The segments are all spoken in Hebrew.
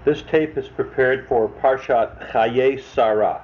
This tape is prepared for Parshat Chayei Sarah.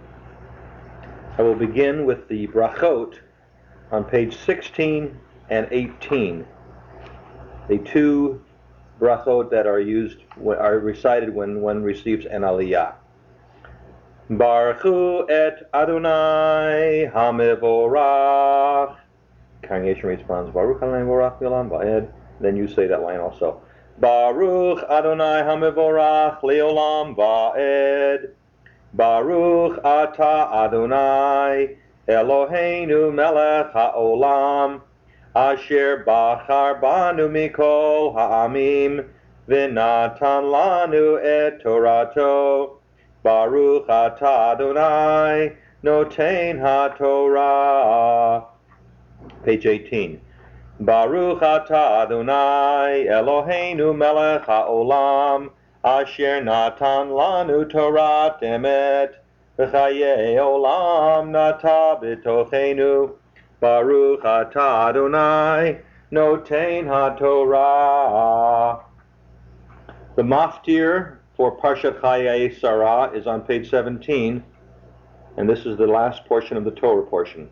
I will begin with the brachot on page 16 and 18. The two brachot that are recited when one receives an aliyah. Baruchu et Adonai Hamevorach. Congregation responds, Baruch Adonai Vorach Leolam Va'ed. Then you say that line also. Baruch Adonai Hamevorach Leolam Va'ed. Baruch Ata Adonai Eloheinu Melech HaOlam Asher Bachar Banu Mikol Ha'amim V'natan Lanu Et Torato Baruch Ata Adonai Noten HaTorah. Page 18. Baruch Ata Adonai Eloheinu Melech HaOlam Asher Natan Lanu Torat Emet V'chayei Olam Nata B'tochenu Baruch Ata Adonai Noten HaTorah. The maftir for Parshat Chayei Sarah is on page 17, and this is the last portion of the Torah portion.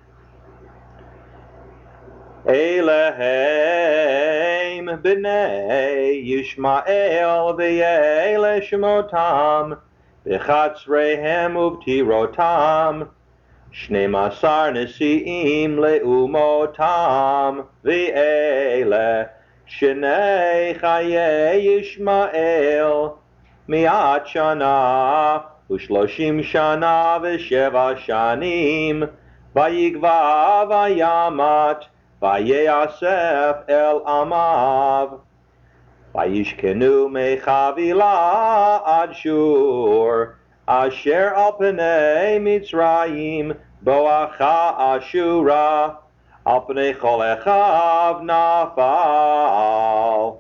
Elehem b'nei Yishmael v'yele shemotam v'chatzreihem uvtirotam shnei masar nesiim leumotam v'ele shnei chayei Yishmael mi'at shana u'shloshim shana v'sheva shanim vayigva vayamat Vayasef el amav, Vayishkenu mechavila ad shur, Asher al pnei Mitzrayim, boacha ashura, al pnei chol echav nafal.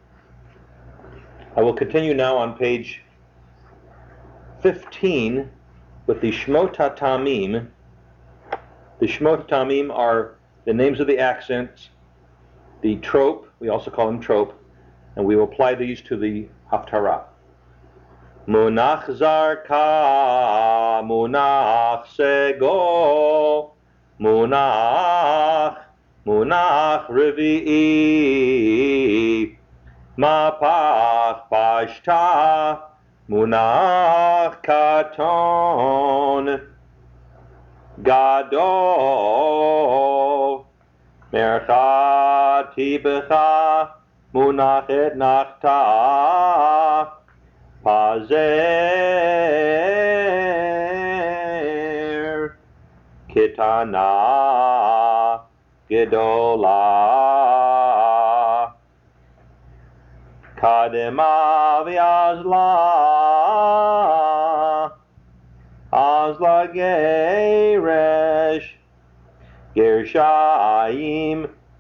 I will continue now on page 15 with the Shmot HaTamim. The Shmot HaTamim are the names of the accents, the trope, we also call them trope, and we will apply these to the Haftarah. Munach zarka, munach sego, munach revi'i, mapach pashta, munach katon, gadol, Merchati becha munachet nachta pazer kitana gedola kadema azla geresh Gershayim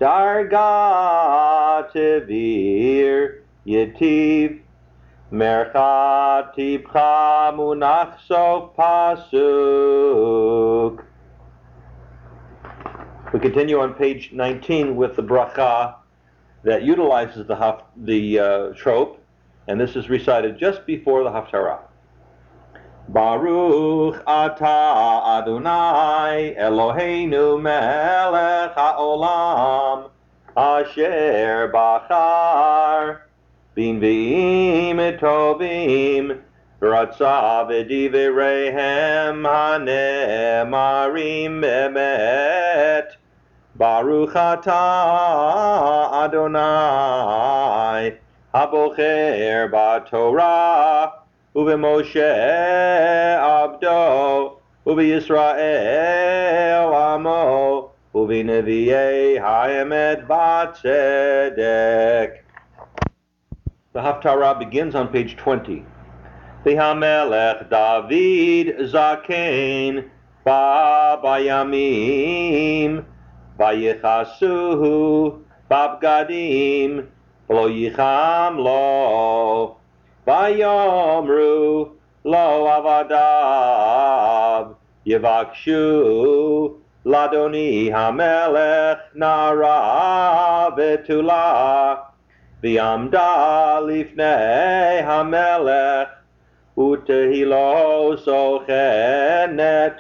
Darga Tevir Yetiv Merchat Tibcha Munach Sof Pasuk. We continue on page 19 with the bracha that utilizes the trope, and this is recited just before the Haftarah. Baruch Ata Adonai Eloheinu Melech HaOlam Asher Bachar Bin V'im Tovim Ratza V'divirehem Hanemarim Emet Baruch Ata Adonai Habocher BaTorah Uve Moshe Abdo, Uve Yisrael Amo, Uve Nevi'ei Haemet Batzedek. The Haftarah begins on page 20. V'hamelech David Zakein ba bayamim, Vayichasuhu babgadim, V'lo yicham lo. Vayomru lo avadav Yevakshu Ladoni Hamelech Nara Betula ועמדה לפני המלך, ותהילו סוכנת,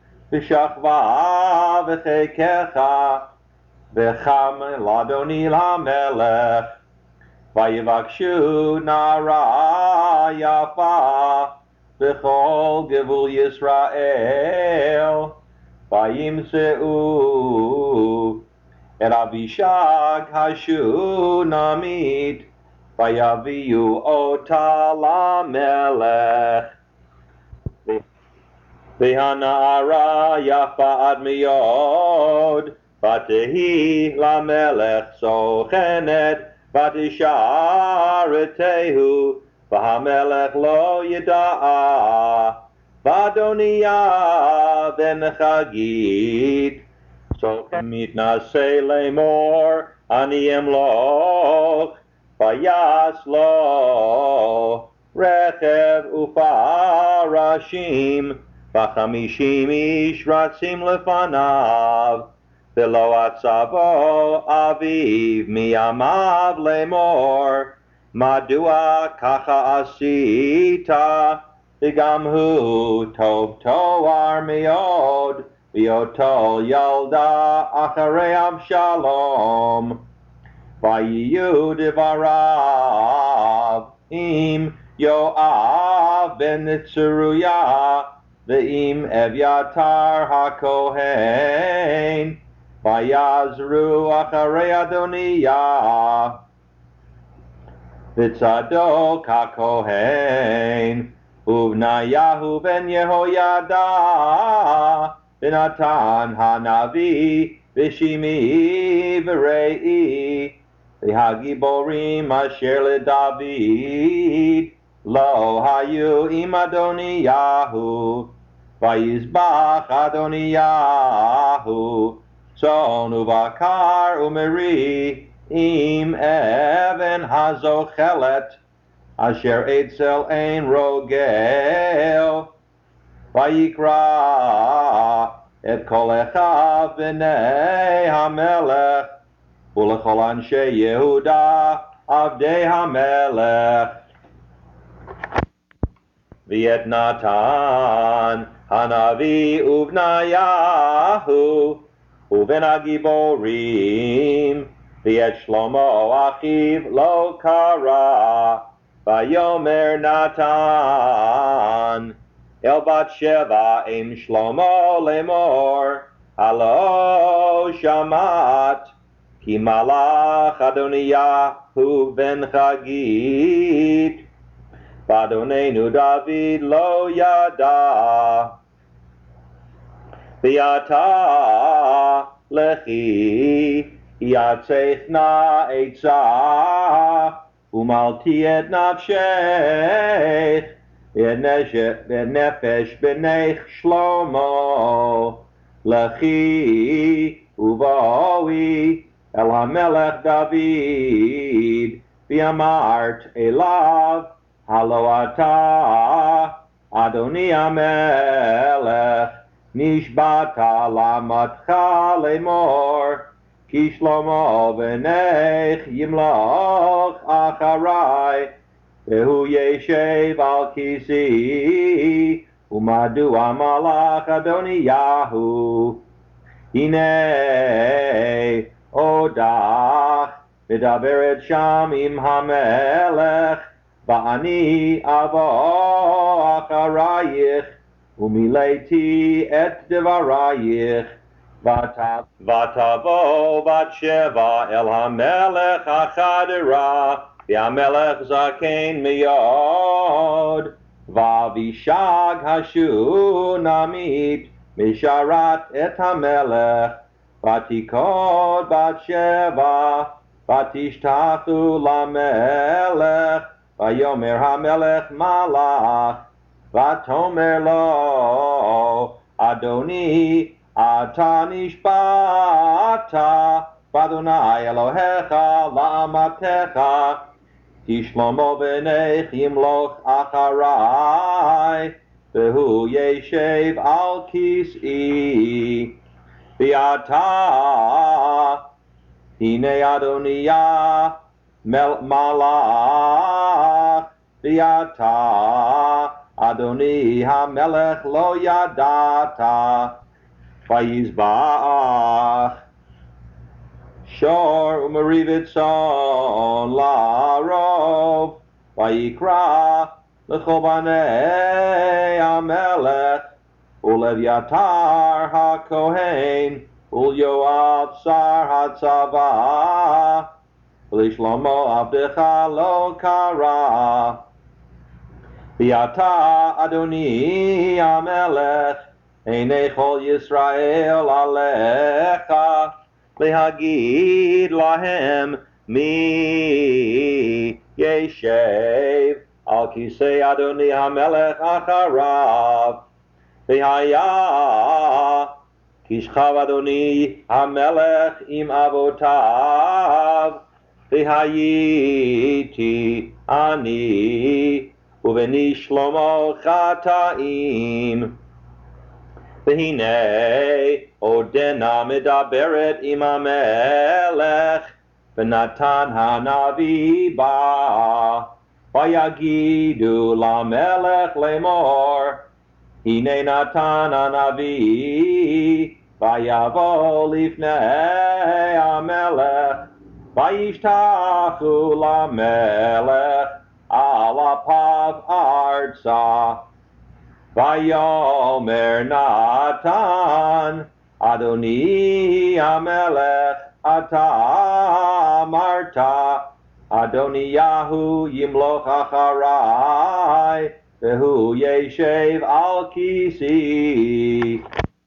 ושכבה בחיקך, וחם לאדוני למלך. ויבקשו נערה יפה בכל גבול ישראל, וימצאו את אבישג השונמית, ויביאו אותה למלך. והנערה יפה עד מאוד, ותהי למלך סוכנת, ותשארתהו, והמלך לא ידע. ואדוניה בן חגית, סוכן מתנשא לאמור, אני אמלוך, ויעש לו רכב ופרשים, 50 איש רצים לפניו. ולא עצבו אביו מימיו לאמור, מדוע ככה עשית? וגם הוא טוב תואר מאוד, בהיותו ילדה אחרי אבשלום. ויהיו דבריו עם יואב בן צרויה, ועם אביתר הכהן, ויעזרו אחרי אדוניה. וצדוק הכהן, ובניהו בן יהוידע, ונתן הנביא, ושמעי וראי, והגיבורים אשר לדוד, לא היו עם אדוניהו. ויזבח אדוניהו צאן ובקר ומרי, עם אבן הזוחלת, אשר אצל אין רוגל. ויקרא את כל אחיו בני המלך, ולכל אנשי יהודה עבדי המלך. ואת נתן הנביא ובניהו ובין הגיבורים, ואת שלמה אחיו לא קרא. ויאמר נתן אל בת שבע אם שלמה לאמור, הלא שמעת כי מלך אדוניהו בן חגית, ואדוננו דוד לא ידע. ועתה לכי יעצך נא עצה, ומלתי את נפשך, ואת נפש בנך שלמה. לכי ובואי אל המלך דוד, ואמרת אליו, הלא אתה אדוני המלך, נשבעת למדך לאמור, כי שלמה בנך ימלוך אחרי, והוא ישב על כיסי. ומדוע מלך אדוניהו? הנה עודך מדברת שם עם המלך, ואני אבוא אחרייך, ומילאתי את דברייך. ותבוא בת שבע אל המלך החדרה, והמלך זקן מאוד, ואבישג השונמית משרת את המלך. ותיכוד בת שבע, ותשתחו למלך, ויאמר המלך מלך. ותאמר לו, אדוני, אתה נשבעת באדוני אלוהיך לאמתך, כי שלמה בנך ימלוך אחרי, והוא ישב על כיסאי. ועתה הנה אדוניה malach v'yata Adoni hamelech lo yadata vayizbach shor umarivitzon larov vayikra l'chol banei hamelech uleviatar hakohen ulyoav sar hatzava L'ishlomo avdecha lo kara V'yata Adoni Amelech Einei Chol Yisrael Alecha Lehagid lahem Mi Yeshev Al Kisei Adoni Amelech Acharav V'haya Kishchav Adoni Amelech Im Avotav V'hayiti ani uveni shlomo chataim V'hinei odena medaberet im hamelech v'natan hanavi ba Vayagidu lamelech lemor Hine natan hanavi Vayavo lifnei hamelech Vayishtachu lamelech alapav arza Vayomer Natan Adoni Amelech Ata Marta Adoniyahu Yimloch Acharai Vehu Yeshev Al Kisi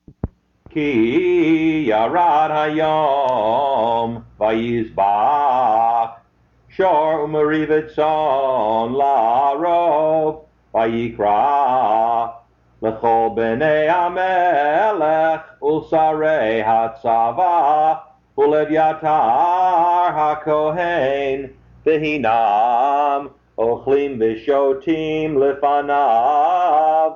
Ki Yarad Hayom Vayizbach Shor Umarivitzon Larov Vayikra L'chol Bnei Hamelech Ulsarei Hatzava Uleviatar HaKohen V'hinam Ochlim V'shotim Lefanav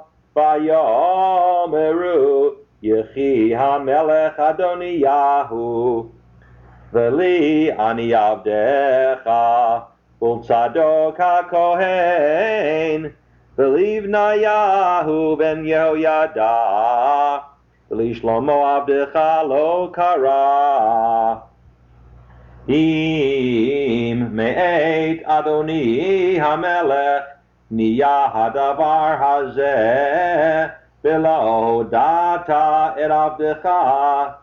Vayomeru Yechi HaMelech Adoniyahu Veli ani avdecha Ultzadok HaKohen Velivnayahu ben Yehoyada Veli Shlomo avdecha lo kara Im me'et Adoni HaMelech Niya hadavar hazeh Velo data et avdecha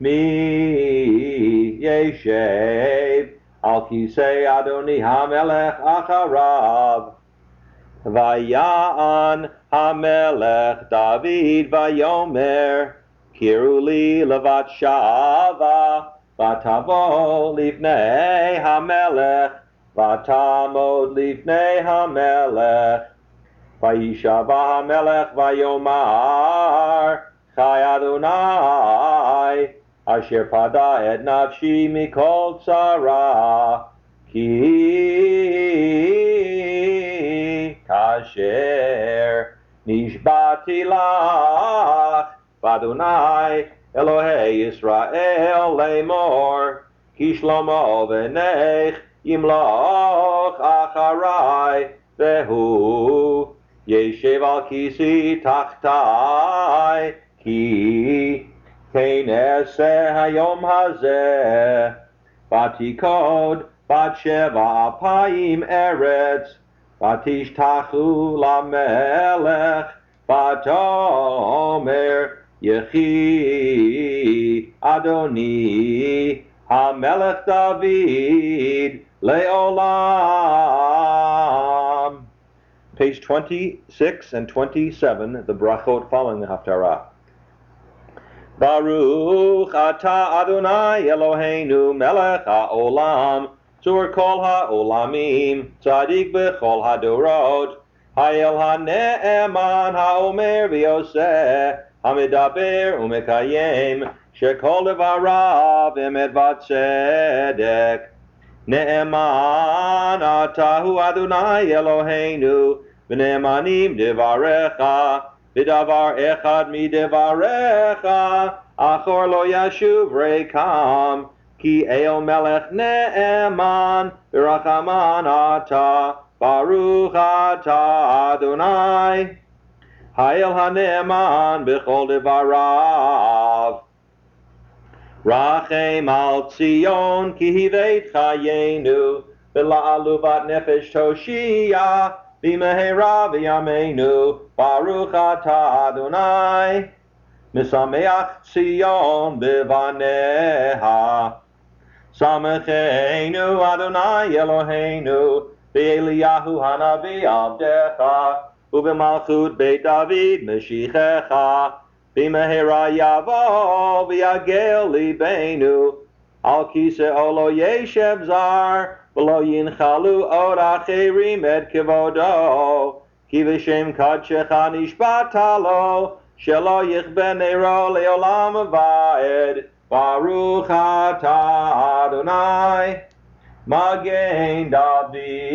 Mi Yeshev Al Kisei Adoni Hamelech Acharav Vayan Hamelech David Vayomer Kiruli Levat Shava Vatavo Lifnei Hamelech Vatamod Lifnei Hamelech Vayishava Hamelech Vayomar Chai Adonai Asher pada et nafshi mikol tzara Ki kasher nishbati lach V'Adonai Elohei Yisrael lemor Ki shlomo v'nech yimloch acharai Vehu yeshev al kisi tachtai Ki K'naseh hayom hazeh Vatikod bat sheva apayim eretz Vatishtachu lamelech Vatomer Yechi Adoni Hamelech David Leolam. Page 26 and 27, the brachot following the Haftarah. Baruch Ata Adonai Eloheinu Melech HaOlam Tzur Kol HaOlamim Tzadik B'chol HaDorot Hayel HaNe'eman HaOmer V'Yoseh HaMedaber U'Mekayem Shekol Devarav Emet V'Tzedek Ne'eman Atahu Adonai Eloheinu V'Ne'emanim Devarecha V'davar echad midevarecha, achor lo yashuv rekam, כי אל מלך נאמן ורחמן אתה, ברוך אתה אדוני. האל הנאמן בכל דבריו. רחם על ציון כי הבאת חיינו, ולעלובת נפש תושיע, במהרה בימינו, ברוך אתה אדוני. משמח ציון בבניה. שמחנו אדוני אלוהינו, באליהו הנביא עבדך, ובמלכות בית דוד משיחך, במהרה יבוא ויגל ליבנו, על כיסאו לא ישב זר, ולא ינחלו עוד אחרים את כבודו, כי בשם קדשך נשבעת לו, שלא יכבה נרו לעולם ועד, ברוך אתה אדוני. מגן דוד,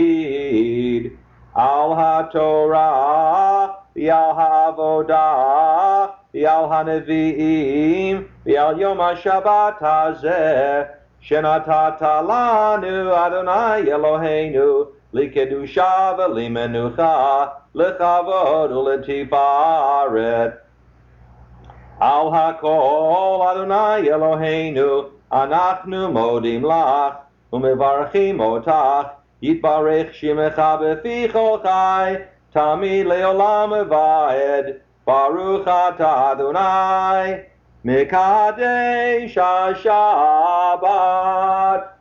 על התורה ועל העבודה ועל הנביאים ועל יום השבת הזה, שנתת לנו אדוני אלוהינו, לקדושה ולמנוחה, לכבוד ולתפארת. על הכל אדוני אלוהינו, אנחנו מודים לך ומברכים אותך, יתברך שמך בפי כל חי, תמיד לעולם ועד, ברוך אתה אדוני. מקדש השבת